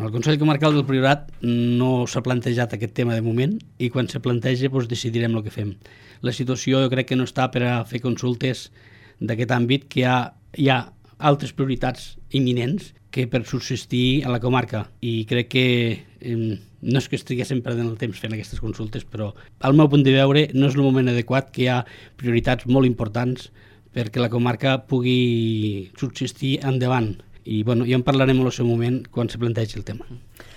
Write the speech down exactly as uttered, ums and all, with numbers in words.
el Consell Comarcal del Priorat no s'ha plantejat aquest tema de moment i quan se planteja doncs, decidirem el que fem. La situació jo crec que no està per a fer consultes d'aquest àmbit, que hi ha, hi ha altres prioritats imminents que per subsistir a la comarca, i crec que eh, no és que estiguéssim perdent el temps fent aquestes consultes, però al meu punt de veure no és el moment adequat, que hi ha prioritats molt importants perquè la comarca pugui subsistir endavant. I bueno, ja en parlarem en el seu moment quan se plantegi el tema.